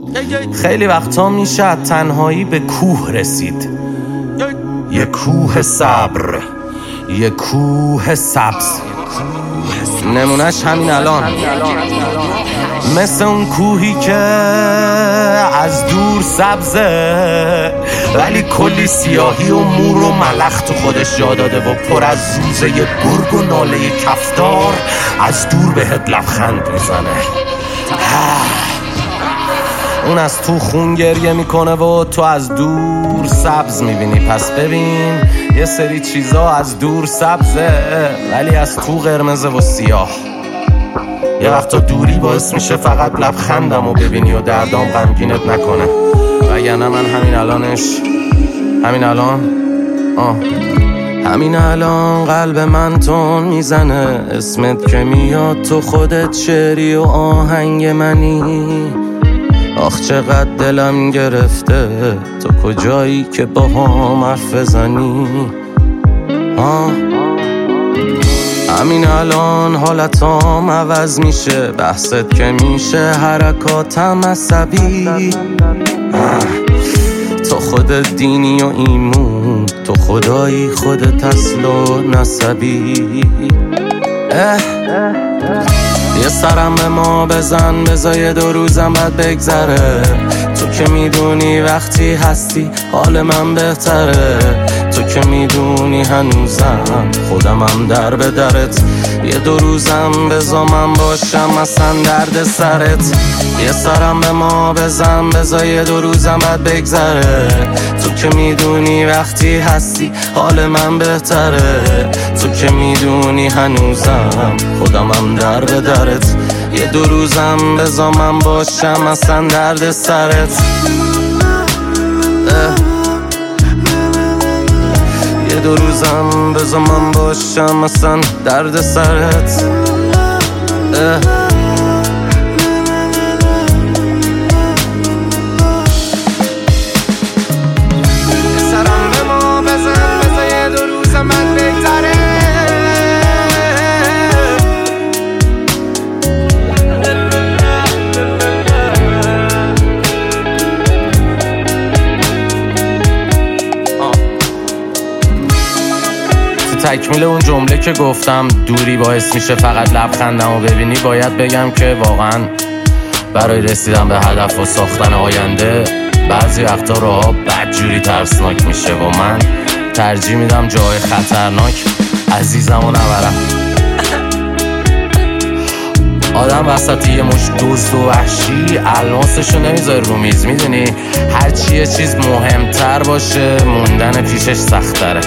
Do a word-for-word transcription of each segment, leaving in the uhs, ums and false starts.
خیلی وقتا میشه تنهایی به کوه رسید، یه کوه صبر، یه کوه سبز. نمونش همین الان، مثل اون کوهی که از دور سبزه ولی کلی سیاهی و مور و ملخ تو خودش جا داده و پر از زوزه گرگ و ناله کفتار از دور بهت لبخند میزنه. اون از تو خون گریه میکنه و تو از دور سبز میبینی. پس ببین یه سری چیزا از دور سبزه ولی از تو قرمزه و سیاه. یه وقتا دوری باعث میشه فقط لبخندم و ببینی و دردام غمگینت نکنه. وگرنه من همین الانش همین الان آه همین الان قلب من تون میزنه، اسمت که میاد تو خودت شعری و آهنگ منی. آخ چقدر دلم گرفته تو کجایی که با هم حرف بزنی. آه همین الان حالتام عوض میشه، بحثت که میشه حرکاتم عصبی. تو خودت دینی و ایمون، تو خدایی خودت اصل و نسبی. اه یه سرم به ما بزن، بذار دو روزم بعد بگذره. تو که میدونی وقتی هستی حال من بهتره. تو که میدونی هنوزم خودم هم در به درت. یه دو روزم بذار من باشم اصلا درد سرت. یه سرم به ما بزن، بذار یه دو روزم بعد بگذره. تو که میدونی وقتی هستی حال من بهتره. تو که میدونی هنوزم خودم هم در به درت. یه دو روزم بذار من باشم اصلا درد سرت. یه دو روزم بذار من باشم اصلا درد سرت. تکمیل اون جمله که گفتم دوری باعث میشه فقط لبخندم و ببینی، باید بگم که واقعا برای رسیدن به هدف و ساختن آینده بعضی وقتا راه‌ها بدجوری ترسناک میشه و من ترجیح میدم جای خطرناک عزیزم و نبرم. آدم وسط یه مش دزد و وحشی الماسشو نمیذاره رو میز، میدونی هرچی یه چیز مهمتر باشه موندن پیشش سخت‌تره.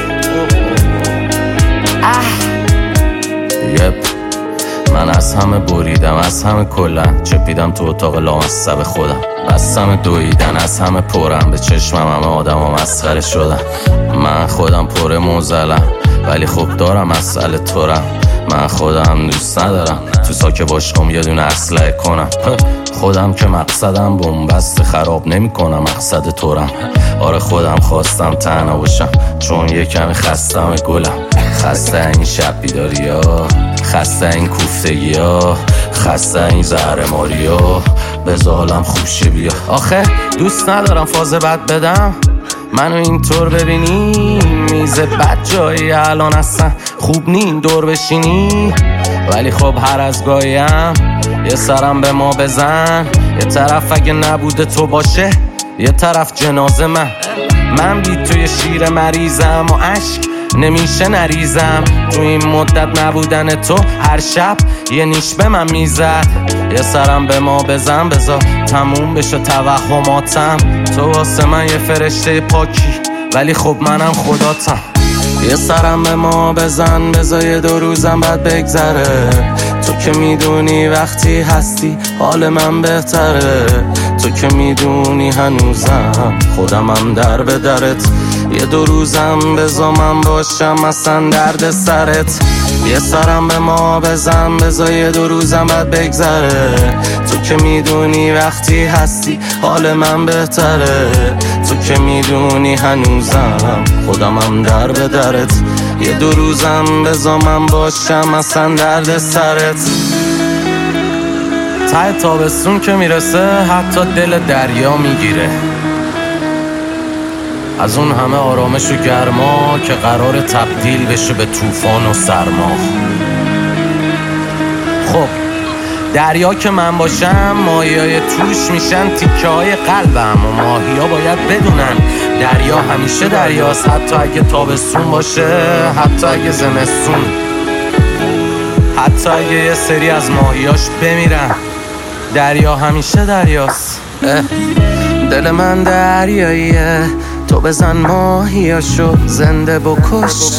یپ من از همه بریدم، از همه کلن چپیدم تو اتاق لامصب خودم. بستم دویدن، از همه پرم به چشمم همه آدم ها مسخره شدن. من خودم پر موزلم ولی خوب دارم مسئله تورم. من خودم دوست ندارم تو ساک باشقم یه دونه اسلحه کنم. خودم که مقصدم بنبست خراب نمی کنم مقصد تورم. آره خودم خواستم تنها باشم چون یه کمی خستم گلم. خسته این شب بیداری ها، خسته این کوفتگی ها، خسته این زهرماری ها، بذارم خوشه بیا. آخه دوست ندارم فاز بد بدم منو اینطور ببینی. میز بد جایی الان اصلا خوب نی دور بشینی. ولی خب هر از گاهیم یه سرم به ما بزن. یه طرف اگه نبوده تو باشه، یه طرف جنازه من. من بی توی شیر مریضم و عشق نمیشه نریزم. تو این مدت نبودن تو هر شب یه نیش به من میزد. یه سرم به ما بزن، بذار تموم بشه توهماتم. تو واسه من یه فرشته پاکی ولی خب منم خداتم. یه سرم به ما بزن، بذار یه دو روزم بعد بگذره. تو که میدونی وقتی هستی حال من بهتره. تو که میدونی هنوزم خودم هم در به درت. یه دو روزم بذار من باشم اصلا درد سرت. یه سرم به ما بزن، بذار یه دو روزم بعد بگذره. تو که میدونی وقتی هستی حال من بهتره. تو که میدونی هنوزم خودم هم در به درت. یه دو روزم بذار من باشم اصلا درد سرت. ته تابستون که میرسه حتی دل دریا میگیره، از اون همه آرامش و گرما که قرار تبدیل بشه به طوفان و سرما. خب دریا که من باشم ماهیای توش میشن تیکه های قلبم و ماهیا باید بدونن دریا همیشه دریاست، حتی اگه تابستون باشه، حتی اگه زمستون، حتی اگه یه سری از ماهیاش بمیرن، دریا همیشه دریاست. دل من دریاییه، تو بزن ماهیاشو زنده بکش،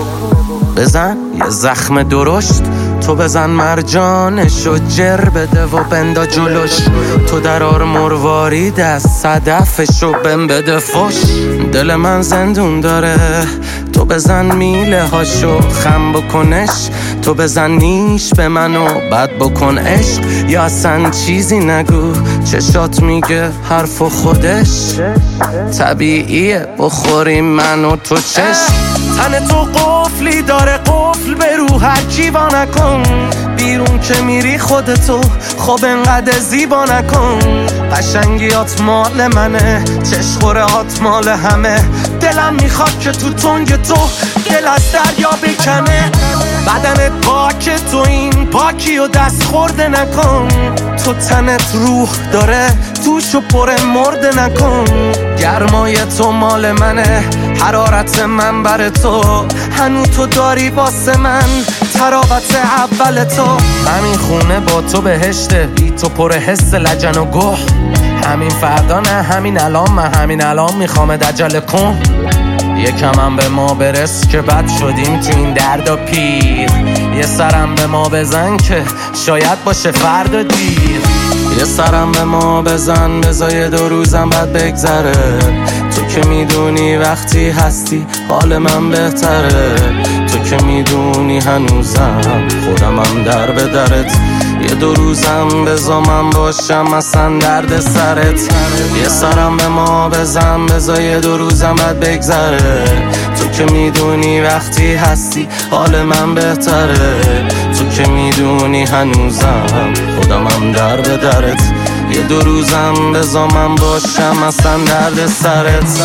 بزن یه زخم درشت، تو بزن مرجانشو جر بده و بندا جلوش، تو درار مروارید از صدفشو بم بده فش. دل من زندون داره، تو بزن میله هاشو خم بکنش، تو بزن نیش به منو بد بکن عشق، یا اصلا چیزی نگو چشات میگه حرف و خودش طبیعیه بخوریم من و تو چشم. تن تو قفلی داره قفل به رو هر کی وا نکن، بیرون که میری خودتو خب انقدر زیبا نکن، قشنگیات مال منه چشخورهات مال همه، دلم میخواد که تو تنگ تو دل از دریا بکنه، بدنت پاک تو این پاکی و دست خورده نکن، تو تنت روح داره توشو پر مرده نکن، گرمای تو مال منه حرارت من بر تو، هنو تو داری واسه من تراوت اول تو، همین خونه با تو بهشته بی تو پر حس لجن و گوه، همین فردا نه همین الان، من همین الان میخوام عجله کن، یکم هم به ما برس که بد شدیم تو این درد و پیر، یه سرم به ما بزن که شاید باشه فردا دیر، یه سرم به ما بزن بذار دو روزم بعد بگذره، تو که میدونی وقتی هستی حال من بهتره، تو که میدونی هنوزم خودمم در به درت، یه دو روزم بذار من باشم اصلا درد سرت، یه سرم به ما بزن بذار دو روزم بعد بگذره، تو که میدونی وقتی هستی حال من بهتره، تو که میدونی هنوزم خودمم در به درت، یه دو روزم بذار من باشم اصلا درد سرت.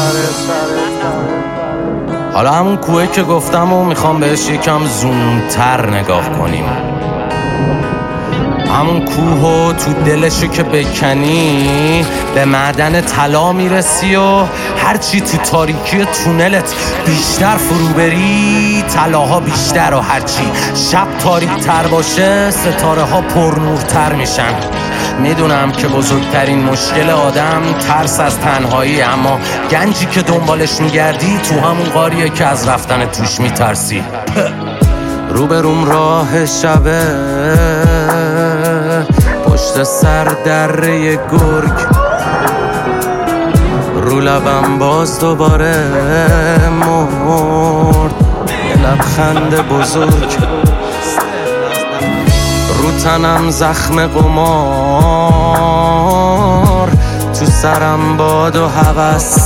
حالا همون کوه که گفتم و میخوام بهش یکم زومتر نگاه کنیم، همون کوه و تو دلشو که بکنی به معدن طلا میرسی و هرچی تو تاریکی تونلت بیشتر فرو بری طلاها بیشتر، و هرچی شب تاریک تر باشه ستاره ها پرنورتر میشن. میدونم که بزرگترین مشکل آدم ترس از تنهایی، اما گنجی که دنبالش میگردی تو همون غاریه که از رفتن توش میترسی. روبروم راه شبه پشت سر دره گرگ، رو لبم باز دوباره مرد یه لبخند بزرگ، رو تنم زخم قمار، تو سرم باد و هوس،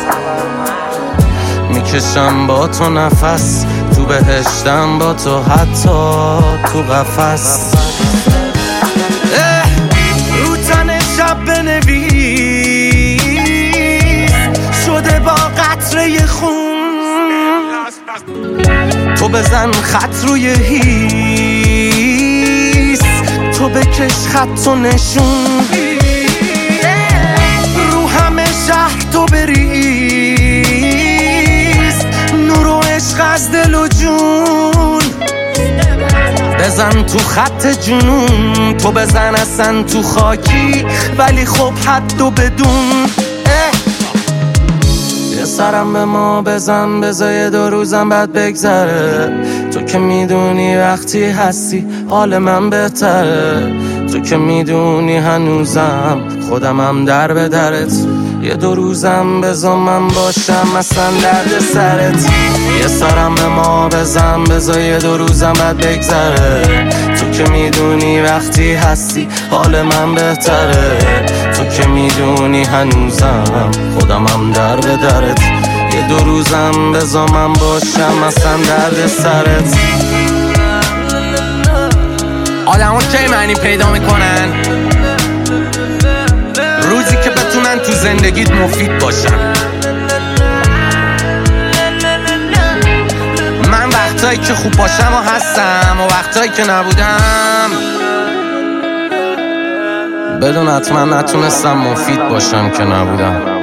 میکشم با تو نفس، تو بهشتم با تو حتی تو قفس، رو تن شب بنویس شده با قطره خون، تو بزن خط روی هیس، تو بکش خط و نشون، رو همه شهر تو بریز نور و عشق از دل و جون، بزن تو خط جنون، تو بزن اصلا تو خاکی ولی خب حد و بدون، یه سرم به ما بزن بذار دو روزم بعد بگذره، تو که میدونی وقتی هستی حال من بهتره، تو که میدونی هنوزم خودمم در به درت، یه دو روزم بذار من باشم اصلا درد سرت، یه سرم به ما بزن بذار دو روزم بعد بگذره، تو که میدونی وقتی هستی حال من بهتره، تو که میدونی هنوزم خودمم در به درت، یه دو روزم بذار من باشم اصلا درد سرت. آدم ها کی معنی پیدا میکنن؟ زندگیت مفید باشم. من وقتایی که خوب باشم و هستم و وقتایی که نبودم بدون حتما نتونستم مفید باشم که نبودم.